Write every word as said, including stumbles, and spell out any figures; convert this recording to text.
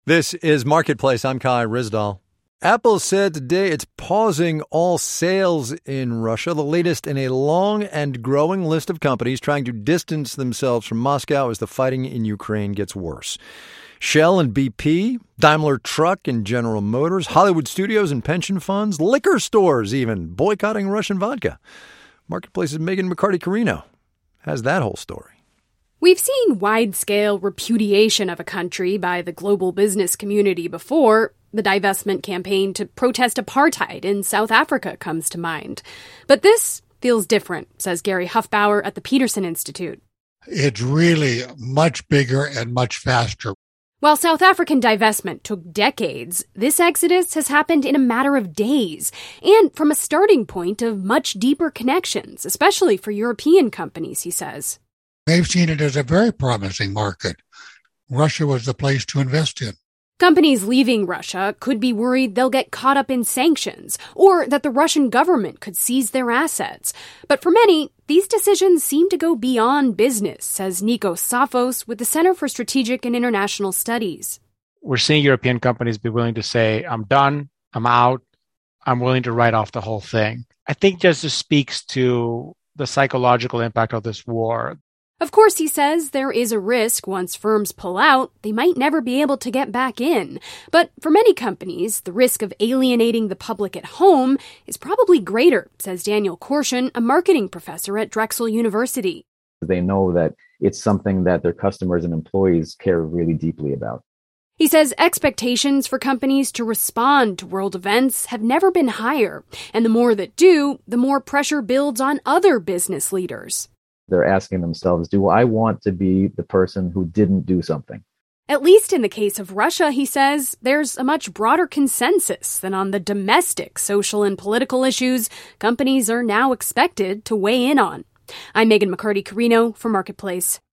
This is Marketplace. I'm Kai Ryssdal. Apple said today it's pausing all sales in Russia, the latest in a long and growing list of companies trying to distance themselves from Moscow as the fighting in Ukraine gets worse. Shell and B P, Daimler Truck and General Motors, Hollywood studios and pension funds, liquor stores even, boycotting Russian vodka. Marketplace's Megan McCarty-Carino has that whole story. We've seen wide-scale repudiation of a country by the global business community before. The divestment campaign to protest apartheid in South Africa comes to mind. But this feels different, says Gary Huffbauer at the Peterson Institute. It's really much bigger and much faster. While South African divestment took decades, this exodus has happened in a matter of days, and from a starting point of much deeper connections, especially for European companies, he says. They've seen it as a very promising market. Russia was the place to invest in. Companies leaving Russia could be worried they'll get caught up in sanctions or that the Russian government could seize their assets. But for many, these decisions seem to go beyond business, says Nikos Safos with the Center for Strategic and International Studies. We're seeing European companies be willing to say, I'm done, I'm out, I'm willing to write off the whole thing. I think just this speaks to the psychological impact of this war. Of course, he says, there is a risk once firms pull out, they might never be able to get back in. But for many companies, the risk of alienating the public at home is probably greater, says Daniel Korshin, a marketing professor at Drexel University. They know that it's something that their customers and employees care really deeply about. He says expectations for companies to respond to world events have never been higher. And the more that do, the more pressure builds on other business leaders. They're asking themselves, do I want to be the person who didn't do something? At least in the case of Russia, he says, there's a much broader consensus than on the domestic social and political issues companies are now expected to weigh in on. I'm Megan McCarty-Carino for Marketplace.